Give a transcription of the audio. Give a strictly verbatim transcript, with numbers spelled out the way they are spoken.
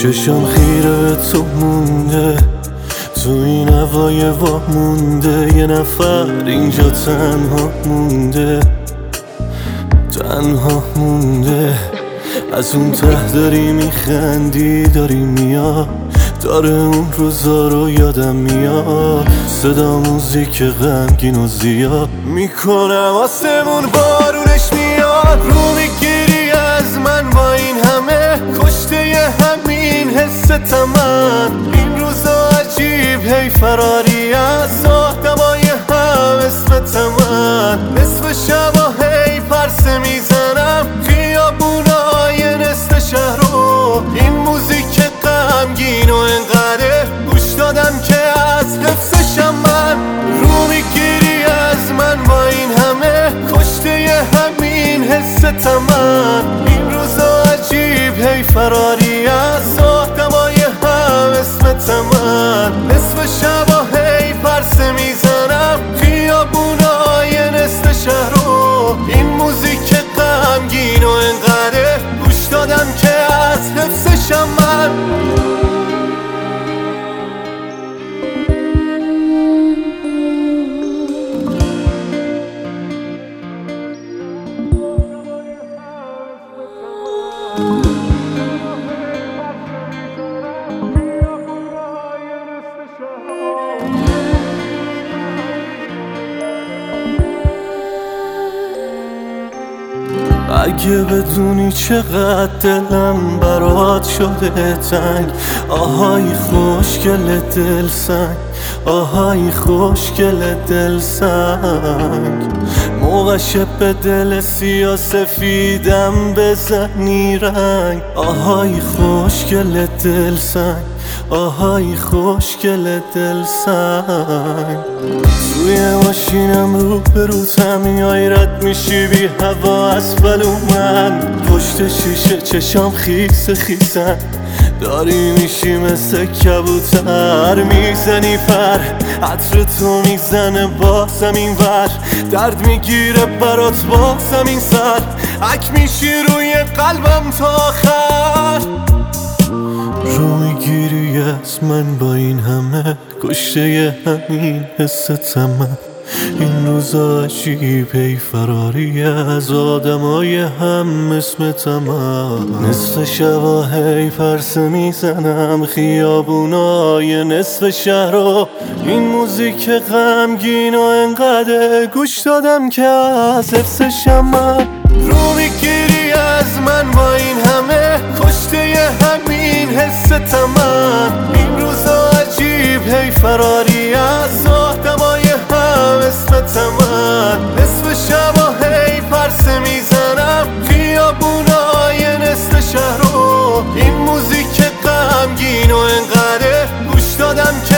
چشم خیره به تو مونده، تو این هوای وا مونده. یه نفر اینجا تنها مونده، تنها مونده. از اون ته داری میخندی، داری میاد، داره اون روزا رو یادم میاد. صدا موزیک غمگین و زیاد میکنم، آسمون بارونش میاد. رو میگیری از من با این همه، کشته ی همین حس من. این روزا عجیب هی فراری از آدمای هم اسم من. نصف شبا هی پرسه میزنم خیابونای نصف شهر رو. این موزیک غمگین و انقدر گوش دادم که از حفظشم من. رو میگیری از من با این همه، کشته ی همین حس من. این روزا عجیب هی فراری از آدمای هم اسم من. نصف شبا هی پرسه میزنم خیابونای نصف شهر رو. این موزیک غمگین و انقدر گوش دادم که از حفظشم من. اگه بدونی چقدر دلم برات شده تنگ، آهای خوشگل دل سنگ، آهای خوشگل دل سنگ. موقعش به دل سیاه سفیدم بزنی رنگ، آهای خوشگل دل سنگ، آهای خوشگل دل سنگ. توی ماشینم رو به رو تمیای رد میشی بی هوا اسفل من. پشت شیشه چشام خیس خیسن، داری میشی مثل کبوتر. میزنی پر عطر تو میزنه بازم این ور، درد میگیره برات بازم این سر. اک میشی روی قلبم تا آخر. رو میگیری از من با این همه، کشته ی همین حس من. این روزا عجیب هی فراری از آدمای هم اسم من. نصف شبا هی پرسه میزنم خیابونای نصف شهر رو. این موزیک غمگین و انقدر گوش دادم که از حفظشم من. رو میگیری از من با این همه، کشته ی همین حس من. این روزا عجیب هی فراری از آدمای هم اسم من. نصف شبا هی پرسه میزنم خیابونای نصف شهر رو. این موزیک غمگین و انقدر گوش دادم که